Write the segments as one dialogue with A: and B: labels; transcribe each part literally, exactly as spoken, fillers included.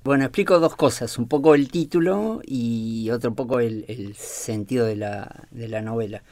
A: Bueno, explico dos cosas, un poco el título y otro poco el, el sentido de la, de la novela.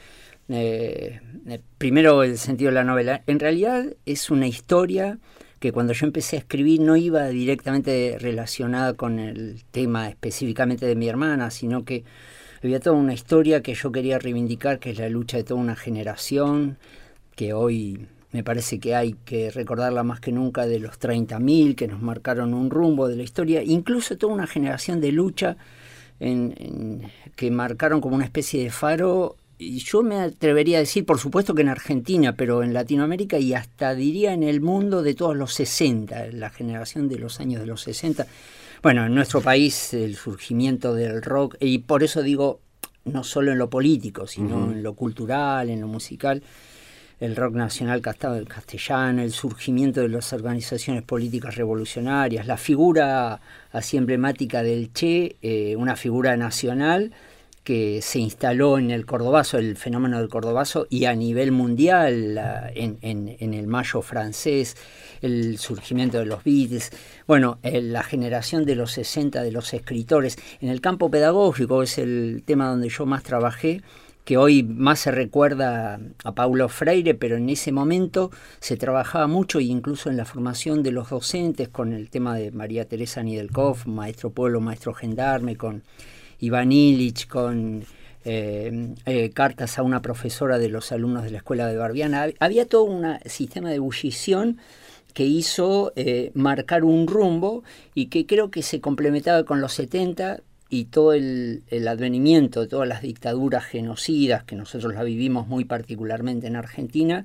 A: Eh, eh, primero el sentido de la novela. En realidad es una historia que cuando yo empecé a escribir no iba directamente relacionada con el tema específicamente de mi hermana, sino que había toda una historia que yo quería reivindicar, que es la lucha de toda una generación, que hoy me parece que hay que recordarla más que nunca, de los treinta mil que nos marcaron un rumbo de la historia, incluso toda una generación de lucha en, en, que marcaron como una especie de faro. Y yo me atrevería a decir, por supuesto que en Argentina, pero en Latinoamérica y hasta diría en el mundo de todos los sesenta, la generación de los años de los sesenta. Bueno, en nuestro país el surgimiento del rock, y por eso digo, no solo en lo político, sino uh-huh. en lo cultural, en lo musical, el rock nacional castellano, el surgimiento de las organizaciones políticas revolucionarias, la figura así emblemática del Che, eh, una figura nacional que se instaló en el Cordobazo, el fenómeno del Cordobazo, y a nivel mundial, la, en, en, en el Mayo francés, el surgimiento de los Beatles, bueno, el, la generación de los sesenta de los escritores. En el campo pedagógico es el tema donde yo más trabajé, que hoy más se recuerda a Paulo Freire, pero en ese momento se trabajaba mucho, e incluso en la formación de los docentes, con el tema de María Teresa Nidelkov, maestro pueblo, maestro gendarme, con Iván Illich, con eh, eh, cartas a una profesora de los alumnos de la escuela de Barbiana. Había todo un sistema de ebullición que hizo eh, marcar un rumbo y que creo que se complementaba con los setenta y todo el, el advenimiento de todas las dictaduras genocidas, que nosotros la vivimos muy particularmente en Argentina.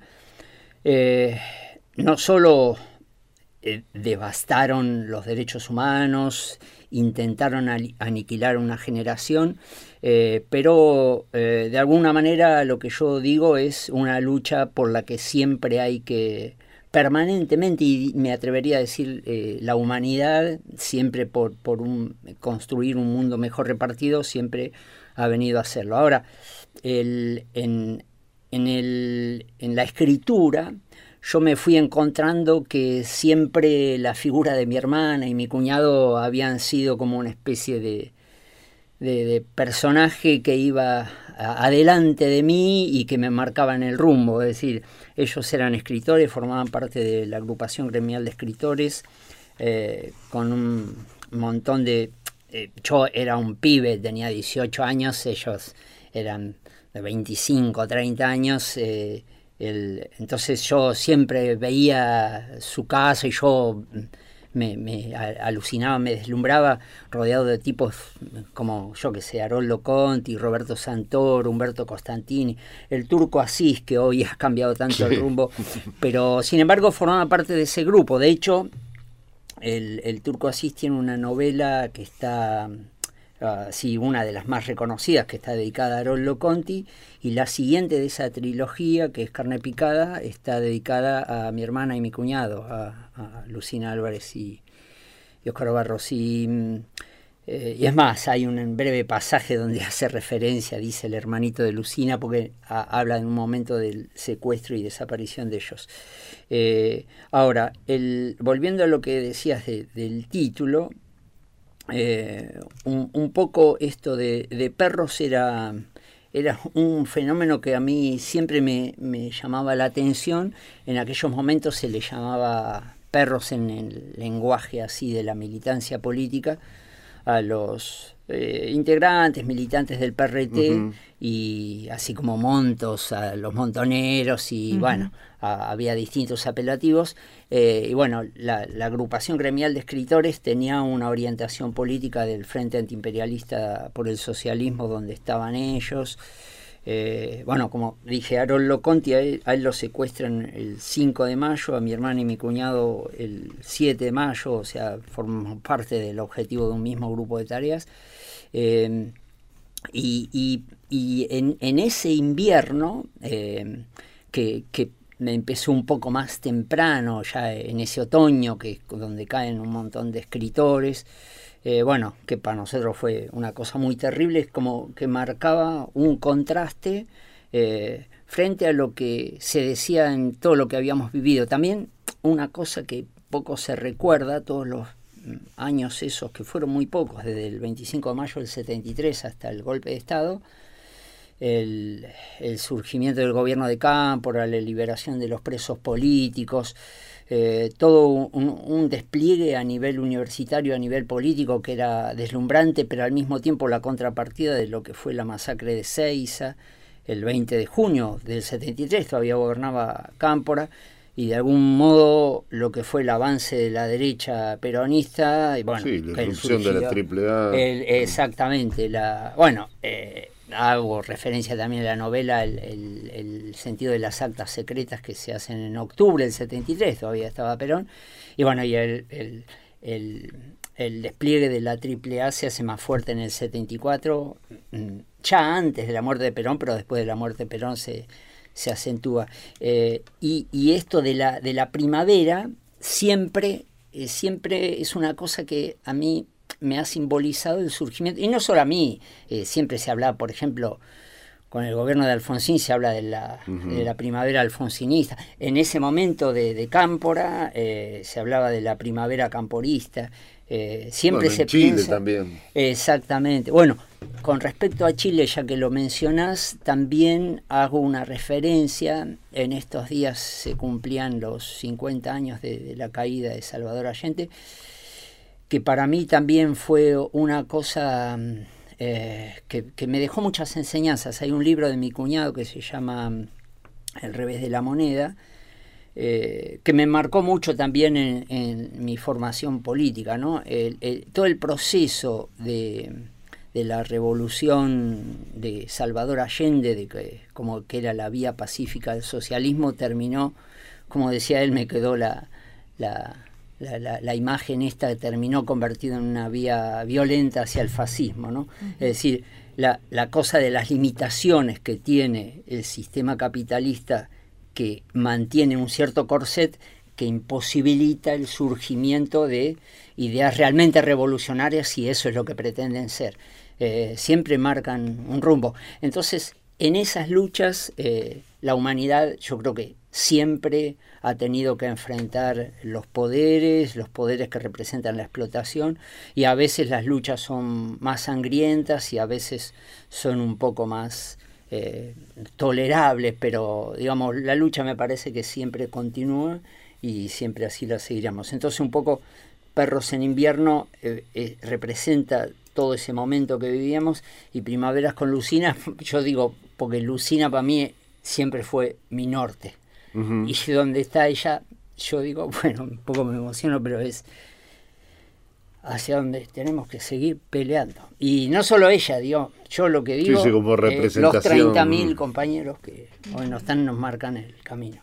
A: Eh, no solo eh, devastaron los derechos humanos, intentaron aniquilar una generación, eh, pero eh, de alguna manera lo que yo digo es una lucha por la que siempre hay que permanentemente, y me atrevería a decir eh, la humanidad, siempre por, por un, construir un mundo mejor repartido, siempre ha venido a hacerlo. Ahora, el, en, en, el, en la escritura, yo me fui encontrando que siempre la figura de mi hermana y mi cuñado habían sido como una especie de, de, de personaje que iba a, adelante de mí y que me marcaban el rumbo. Es decir, ellos eran escritores, formaban parte de la agrupación gremial de escritores, eh, con un montón de... Eh, yo era un pibe, tenía dieciocho años, ellos eran de veinticinco, treinta años, eh, El, entonces yo siempre veía su casa y yo me, me alucinaba, me deslumbraba, rodeado de tipos como, yo que sé, Haroldo Conti, Roberto Santoro, Humberto Costantini, el Turco Asís, que hoy ha cambiado tanto el rumbo, pero sin embargo formaba parte de ese grupo. De hecho, el, el Turco Asís tiene una novela que está... Uh, sí, una de las más reconocidas, que está dedicada a Haroldo Conti, y la siguiente de esa trilogía, que es Carne Picada, está dedicada a mi hermana y mi cuñado, a, a Lucina Álvarez y, y Óscar Barros. Y, eh, y es más, hay un breve pasaje donde hace referencia, dice el hermanito de Lucina, porque a, habla en un momento del secuestro y desaparición de ellos. Eh, ahora, el, volviendo a lo que decías de, del título, Eh, un, un poco esto de, de perros era, era un fenómeno que a mí siempre me, me llamaba la atención. En aquellos momentos se le llamaba perros en el lenguaje así de la militancia política a los eh, integrantes, militantes del P R T, uh-huh. y así como montos, a los montoneros, y uh-huh. bueno, a, había distintos apelativos. Eh, y bueno, la, la agrupación gremial de escritores tenía una orientación política del Frente Antiimperialista por el Socialismo, donde estaban ellos. Eh, bueno, como dije, Haroldo Conti, a él, a él lo secuestran el cinco de mayo, a mi hermana y mi cuñado el siete de mayo, o sea, formamos parte del objetivo de un mismo grupo de tareas. Eh, y, y, y en, en ese invierno, eh, que, que me empezó un poco más temprano, ya en ese otoño, que donde caen un montón de escritores, Eh, bueno, que para nosotros fue una cosa muy terrible, es como que marcaba un contraste eh, frente a lo que se decía en todo lo que habíamos vivido. También una cosa que poco se recuerda, todos los años esos, que fueron muy pocos, desde el veinticinco de mayo del setenta y tres hasta el golpe de Estado, el, el surgimiento del gobierno de Cámpora, la liberación de los presos políticos, eh, todo un, un despliegue a nivel universitario, a nivel político, que era deslumbrante, pero al mismo tiempo la contrapartida de lo que fue la masacre de Seiza, el veinte de junio del setenta y tres, todavía gobernaba Cámpora, y de algún modo lo que fue el avance de la derecha peronista, y bueno,
B: sí, la irrupción de la triple A.
A: El, exactamente, la bueno, eh, hago referencia también a la novela, el, el, el sentido de las actas secretas que se hacen en octubre del setenta y tres, todavía estaba Perón, y bueno, y el, el, el, el despliegue de la triple A se hace más fuerte en el setenta y cuatro, ya antes de la muerte de Perón, pero después de la muerte de Perón se, se acentúa. Eh, y, y esto de la, de la primavera siempre, eh, siempre es una cosa que a mí me ha simbolizado el surgimiento, y no solo a mí, eh, siempre se hablaba, por ejemplo, con el gobierno de Alfonsín se habla de la, uh-huh. de la primavera alfonsinista. En ese momento de, de Cámpora eh, se hablaba de la primavera camporista. Eh, siempre
B: bueno,
A: se
B: en Chile
A: piensa,
B: también.
A: Exactamente. Bueno, con respecto a Chile, ya que lo mencionás, también hago una referencia. En estos días se cumplían los cincuenta años de, de la caída de Salvador Allende, que para mí también fue una cosa eh, que, que me dejó muchas enseñanzas. Hay un libro de mi cuñado que se llama El revés de la moneda, eh, que me marcó mucho también en, en mi formación política, ¿no? El, el, todo el proceso de, de la revolución de Salvador Allende, de que, como que era la vía pacífica del socialismo, terminó, como decía él, me quedó la... la La, la, la imagen esta que terminó convertida en una vía violenta hacia el fascismo, ¿no? Uh-huh. Es decir, la, la cosa de las limitaciones que tiene el sistema capitalista, que mantiene un cierto corset que imposibilita el surgimiento de ideas realmente revolucionarias, si eso es lo que pretenden ser. Eh, siempre marcan un rumbo. Entonces, en esas luchas, eh, la humanidad, yo creo que siempre ha tenido que enfrentar los poderes, los poderes que representan la explotación, y a veces las luchas son más sangrientas y a veces son un poco más eh, tolerables, pero digamos, la lucha me parece que siempre continúa y siempre así la seguiremos. Entonces un poco Perros en invierno eh, eh, representa todo ese momento que vivíamos, y Primaveras con Lucina, yo digo, porque Lucina para mí siempre fue mi norte. Uh-huh. Y donde está ella, yo digo, bueno, un poco me emociono, pero es hacia donde tenemos que seguir peleando. Y no solo ella, digo, yo lo que digo,
B: sí, sí, como representación.
A: Eh, los treinta mil compañeros que hoy nos están, nos marcan el camino.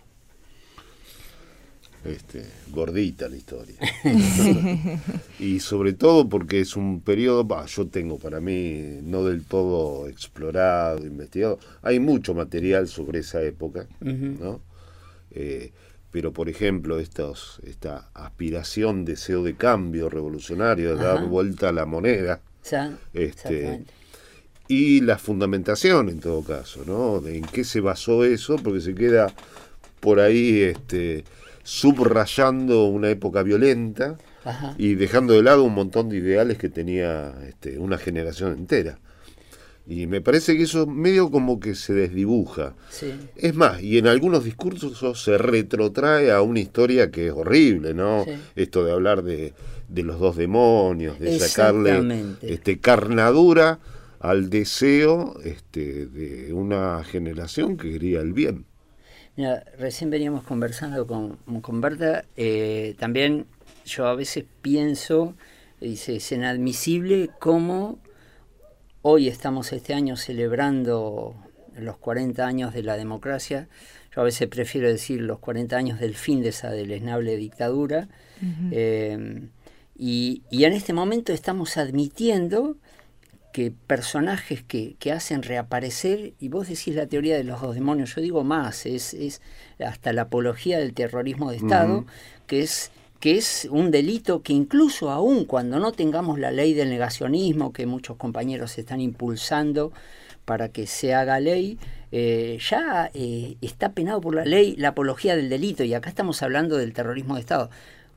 B: Este, gordita la historia. Y sobre todo porque es un periodo, bah, yo tengo para mí no del todo explorado, investigado. Hay mucho material sobre esa época, uh-huh. ¿no? Eh, pero por ejemplo estos, esta aspiración, deseo de cambio revolucionario, de Ajá. dar vuelta a la moneda,
A: ya,
B: este, y la fundamentación en todo caso, ¿no? De en qué se basó eso, porque se queda por ahí este, subrayando una época violenta. Ajá. Y dejando de lado un montón de ideales que tenía este, una generación entera. Y me parece que eso medio como que se desdibuja. Sí. Es más, y en algunos discursos se retrotrae a una historia que es horrible, ¿no? Sí. Esto de hablar de, de los dos demonios, de sacarle este, carnadura al deseo este, de una generación que quería el bien.
A: Mira, recién veníamos conversando con, con Berta, eh, también yo a veces pienso, dice, es inadmisible cómo hoy estamos este año celebrando los cuarenta años de la democracia. Yo a veces prefiero decir los cuarenta años del fin de esa deleznable dictadura. Uh-huh. Eh, y, y en este momento estamos admitiendo que personajes que, que hacen reaparecer, y vos decís la teoría de los dos demonios, yo digo más, es, es hasta la apología del terrorismo de Estado, uh-huh. que es... que es un delito que incluso aún cuando no tengamos la ley del negacionismo, que muchos compañeros están impulsando para que se haga ley, eh, ya eh, está penado por la ley la apología del delito, y acá estamos hablando del terrorismo de Estado.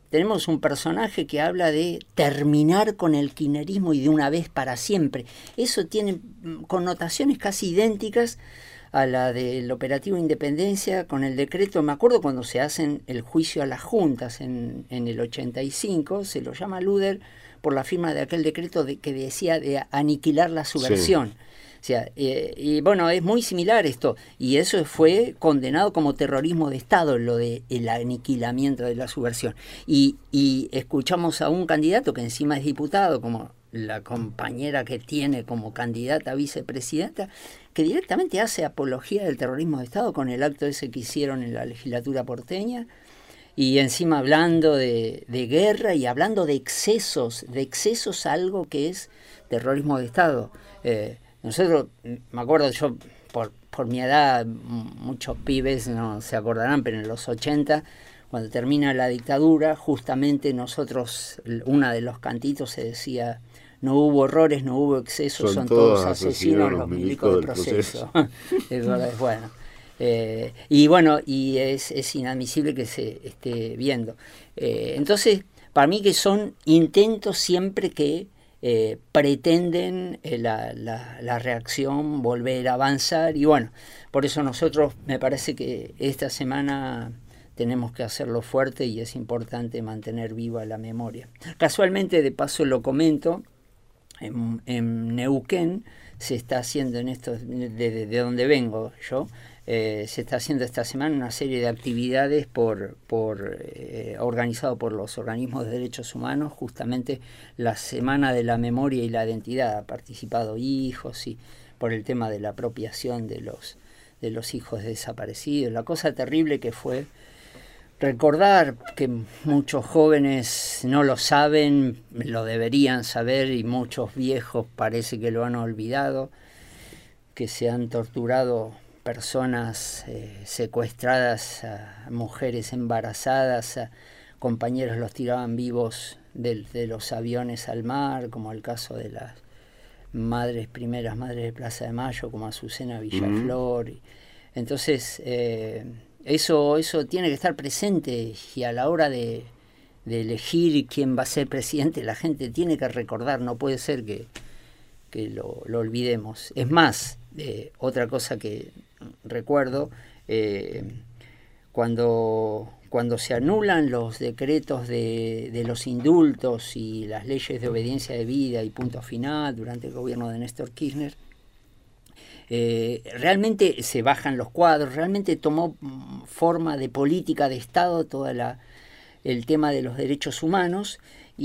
A: tenemos un personaje que habla de terminar con el kirchnerismo y de una vez para siempre. Eso tiene connotaciones casi idénticas a la del operativo Independencia con el decreto. Me acuerdo cuando se hacen el juicio a las juntas en, en el ochenta y cinco, se lo llama Luder por la firma de aquel decreto de, que decía de aniquilar la subversión. Sí. O sea, eh, y bueno, es muy similar esto, y eso fue condenado como terrorismo de Estado, lo de el aniquilamiento de la subversión. Y, y escuchamos a un candidato que encima es diputado, como la compañera que tiene como candidata a vicepresidenta, que directamente hace apología del terrorismo de Estado con el acto ese que hicieron en la legislatura porteña, y encima hablando de, de guerra y hablando de excesos, de excesos a algo que es terrorismo de Estado. Eh, Nosotros, me acuerdo yo, por, por mi edad, muchos pibes no se acordarán, pero en los ochenta, cuando termina la dictadura, justamente nosotros, uno de los cantitos se decía, no hubo errores, no hubo excesos, son, son todos, todos asesinos, los milicos del proceso. Es verdad, es bueno. Eh, y bueno, y es, es inadmisible que se esté viendo. Eh, entonces, para mí que son intentos siempre que Eh, pretenden eh, la, la, la reacción, volver a avanzar, y bueno, por eso nosotros me parece que esta semana tenemos que hacerlo fuerte y es importante mantener viva la memoria. Casualmente, de paso lo comento, en, en Neuquén se está haciendo en esto, de, de, de donde vengo yo, Eh, se está haciendo esta semana una serie de actividades por, por eh, organizado por los organismos de derechos humanos, justamente la Semana de la Memoria y la Identidad. Ha participado hijos y por el tema de la apropiación de los, de los hijos desaparecidos. La cosa terrible que fue recordar, que muchos jóvenes no lo saben, lo deberían saber, y muchos viejos parece que lo han olvidado, que se han torturado personas eh, secuestradas, a mujeres embarazadas, a compañeros los tiraban vivos de, de los aviones al mar, como el caso de las madres, primeras madres de Plaza de Mayo, como Azucena Villaflor. Uh-huh. Entonces, eh, eso, eso tiene que estar presente, y a la hora de, de elegir quién va a ser presidente, la gente tiene que recordar, no puede ser que, que lo, lo olvidemos. Es más, eh, otra cosa que recuerdo, eh, cuando, cuando se anulan los decretos de, de los indultos y las leyes de obediencia de vida y punto final durante el gobierno de Néstor Kirchner, eh, realmente se bajan los cuadros, realmente tomó forma de política de Estado todo el tema de los derechos humanos,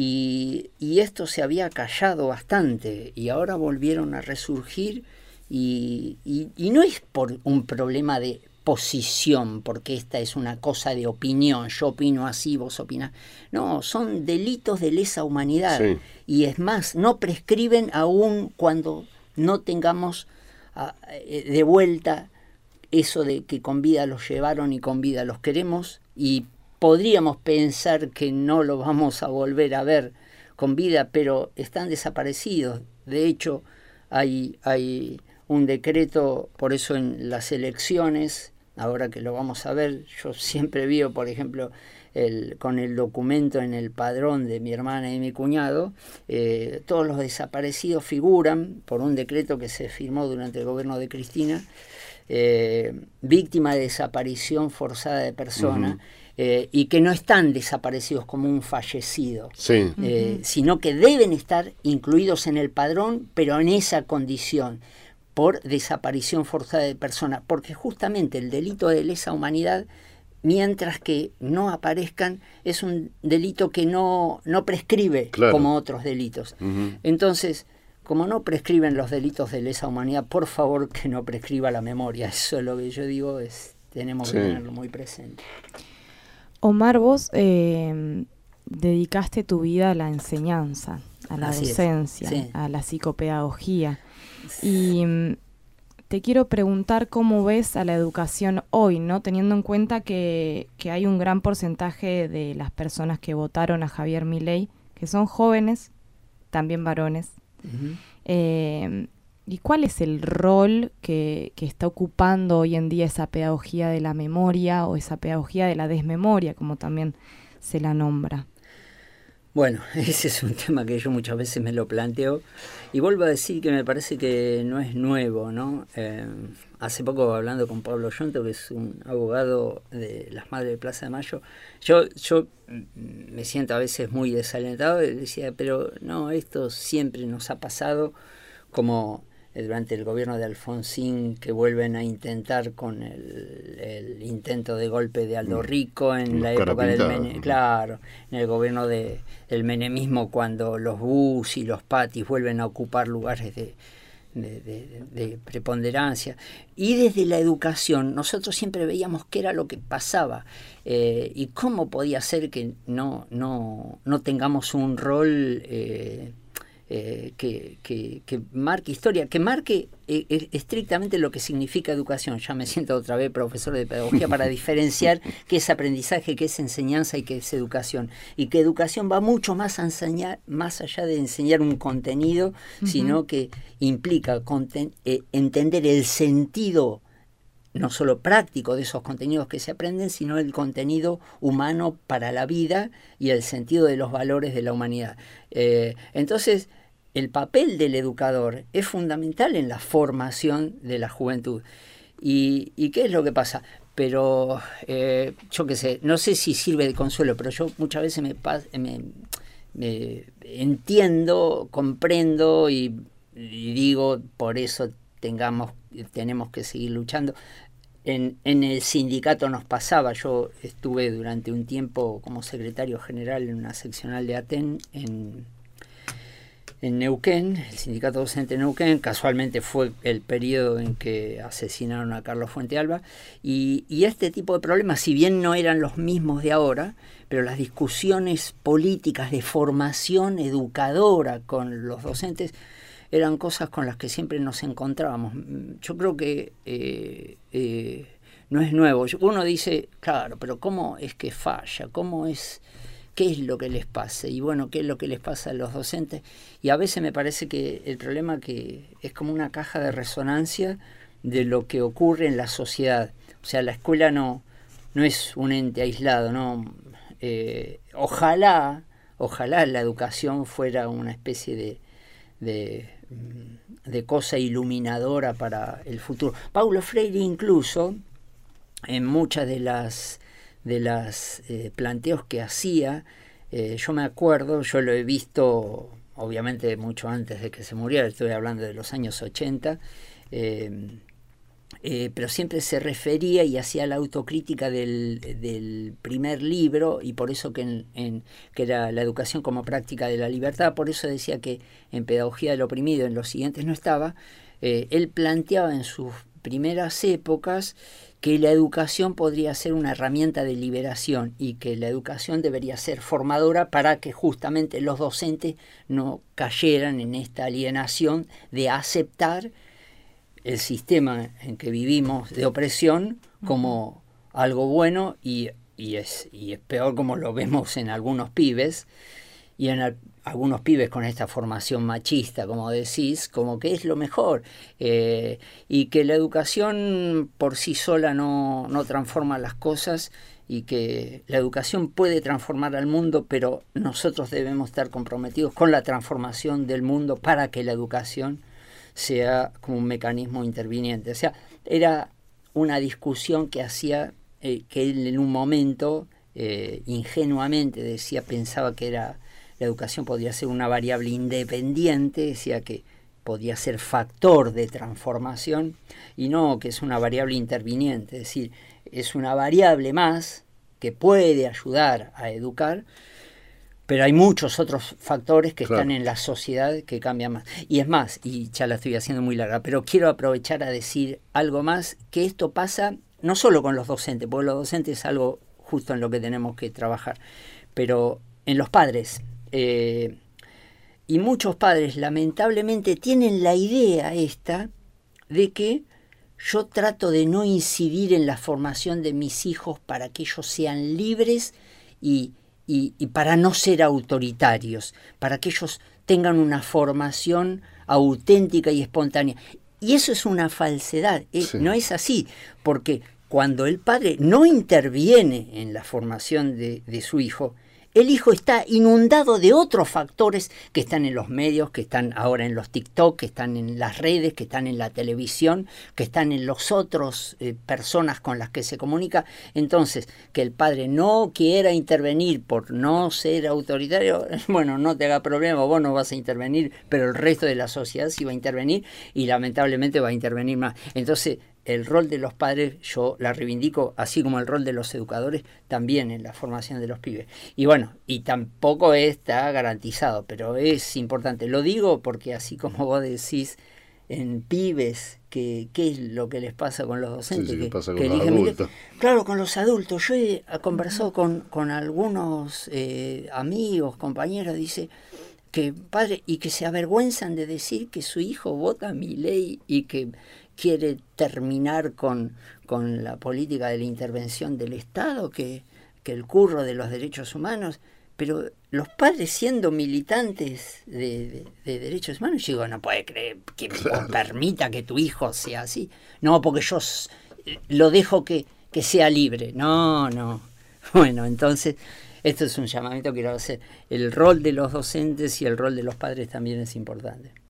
A: y, y esto se había callado bastante, y ahora volvieron a resurgir. Y, y, y no es por un problema de posición, porque esta es una cosa de opinión, yo opino así, vos opinás. No, son delitos de lesa humanidad. Sí. Y es más, no prescriben aún cuando no tengamos a, de vuelta eso de que con vida los llevaron y con vida los queremos, y podríamos pensar que no los vamos a volver a ver con vida, pero están desaparecidos. De hecho, hay... hay un decreto, por eso en las elecciones, ahora que lo vamos a ver, yo siempre veo, por ejemplo, el, con el documento en el padrón de mi hermana y mi cuñado, eh, todos los desaparecidos figuran por un decreto que se firmó durante el gobierno de Cristina, eh, víctima de desaparición forzada de persona, uh-huh. eh, y que no están desaparecidos como un fallecido,
B: sí.
A: eh, uh-huh. sino que deben estar incluidos en el padrón, pero en esa condición, por desaparición forzada de persona, porque justamente el delito de lesa humanidad, mientras que no aparezcan, es un delito que no, no prescribe, claro, como otros delitos. Uh-huh. Entonces, como no prescriben los delitos de lesa humanidad, por favor que no prescriba la memoria. Eso es lo que yo digo, es, tenemos sí. que tenerlo muy presente.
C: Omar, vos eh, dedicaste tu vida a la enseñanza, a la Así docencia, sí. a la psicopedagogía. Y te quiero preguntar cómo ves a la educación hoy, ¿no? Teniendo en cuenta que, que hay un gran porcentaje de las personas que votaron a Javier Milei, que son jóvenes, también varones. Uh-huh. Eh, ¿Y cuál es el rol que, que está ocupando hoy en día esa pedagogía de la memoria o esa pedagogía de la desmemoria, como también se la nombra?
A: Bueno, ese es un tema que yo muchas veces me lo planteo y vuelvo a decir que me parece que no es nuevo, ¿no? Eh, hace poco hablando con Pablo Yonto, que es un abogado de las Madres de Plaza de Mayo, yo, yo me siento a veces muy desalentado y decía, pero no, esto siempre nos ha pasado, como durante el gobierno de Alfonsín, que vuelven a intentar con el, el intento de golpe de Aldo Rico en los la época del Menem, claro, en el gobierno de, del menemismo, cuando los Bush y los Patis vuelven a ocupar lugares de, de, de, de preponderancia. Y desde la educación nosotros siempre veíamos qué era lo que pasaba eh, y cómo podía ser que no, no, no tengamos un rol eh, Eh, que, que, que marque historia, que marque eh, eh, estrictamente lo que significa educación. Ya me siento otra vez profesor de pedagogía para diferenciar qué es aprendizaje, qué es enseñanza y qué es educación. Y que educación va mucho más a enseñar, más allá de enseñar un contenido, uh-huh. sino que implica conten- eh, entender el sentido no solo práctico de esos contenidos que se aprenden, sino el contenido humano para la vida y el sentido de los valores de la humanidad. Eh, entonces, el papel del educador es fundamental en la formación de la juventud. ¿Y, y qué es lo que pasa? Pero, eh, yo qué sé, no sé si sirve de consuelo, pero yo muchas veces me, me, me entiendo, comprendo y, y digo, por eso tengamos, tenemos que seguir luchando. En, en el sindicato nos pasaba, yo estuve durante un tiempo como secretario general en una seccional de Aten en, en Neuquén, el sindicato docente de Neuquén, casualmente fue el periodo en que asesinaron a Carlos Fuentealba, y, y este tipo de problemas, si bien no eran los mismos de ahora, pero las discusiones políticas de formación educadora con los docentes eran cosas con las que siempre nos encontrábamos. Yo creo que eh, eh, no es nuevo. Uno dice, claro, pero ¿cómo es que falla? ¿Cómo es, qué es lo que les pasa? Y bueno, ¿qué es lo que les pasa a los docentes? Y a veces me parece que el problema que es como una caja de resonancia de lo que ocurre en la sociedad. O sea, la escuela no, no es un ente aislado, ¿no? Eh, ojalá, ojalá la educación fuera una especie de, de de cosa iluminadora para el futuro. Paulo Freire incluso, en muchas de las de las eh, planteos que hacía, eh, yo me acuerdo, yo lo he visto obviamente mucho antes de que se muriera, estoy hablando de los años ochenta, eh, eh, pero siempre se refería y hacía la autocrítica del, del primer libro, y por eso que, en, en, que era la educación como práctica de la libertad, por eso decía que en Pedagogía del Oprimido, en los siguientes no estaba. Eh, él planteaba en sus primeras épocas que la educación podría ser una herramienta de liberación y que la educación debería ser formadora para que justamente los docentes no cayeran en esta alienación de aceptar el sistema en que vivimos de opresión como algo bueno, y, y, es, y es peor como lo vemos en algunos pibes, y en el, algunos pibes con esta formación machista, como decís, como que es lo mejor, eh, y que la educación por sí sola no, no transforma las cosas, y que la educación puede transformar al mundo, pero nosotros debemos estar comprometidos con la transformación del mundo para que la educación sea como un mecanismo interviniente. O sea, era una discusión que hacía, eh, que él en un momento eh, ingenuamente decía, pensaba que era la educación podía ser una variable independiente, decía que podía ser factor de transformación, y no que es una variable interviniente, es decir, es una variable más que puede ayudar a educar, pero hay muchos otros factores que claro. están en la sociedad que cambian más. Y es más, y ya la estoy haciendo muy larga, pero quiero aprovechar a decir algo más, que esto pasa no solo con los docentes, porque los docentes es algo justo en lo que tenemos que trabajar, pero en los padres. Eh, y muchos padres lamentablemente tienen la idea esta de que yo trato de no incidir en la formación de mis hijos para que ellos sean libres y Y, y para no ser autoritarios, para que ellos tengan una formación auténtica y espontánea. Y eso es una falsedad, ¿eh? Sí. No es así, porque cuando el padre no interviene en la formación de, de su hijo, el hijo está inundado de otros factores que están en los medios, que están ahora en los TikTok, que están en las redes, que están en la televisión, que están en los otros eh, personas con las que se comunica. Entonces, que el padre no quiera intervenir por no ser autoritario, bueno, no te haga problema, vos no vas a intervenir, pero el resto de la sociedad sí va a intervenir y lamentablemente va a intervenir más. Entonces, el rol de los padres yo la reivindico, así como el rol de los educadores, también en la formación de los pibes. Y bueno, y tampoco está garantizado, pero es importante. Lo digo porque así como vos decís en pibes, que qué es lo que les pasa con los docentes.
B: Sí, sí,
A: que,
B: pasa con
A: que
B: los
A: eligen,
B: adultos.
A: Claro, con los adultos. Yo he conversado con, con algunos eh, amigos, compañeros, dice que padre, y que se avergüenzan de decir que su hijo vota Milei y que quiere terminar con, con la política de la intervención del Estado, que, que el curro de los derechos humanos, pero los padres siendo militantes de, de, de derechos humanos, yo digo, no puede creer que claro. permita que tu hijo sea así. No, porque yo lo dejo que, que sea libre. No, no. Bueno, entonces, esto es un llamamiento que quiero hacer. El rol de los docentes y el rol de los padres también es importante.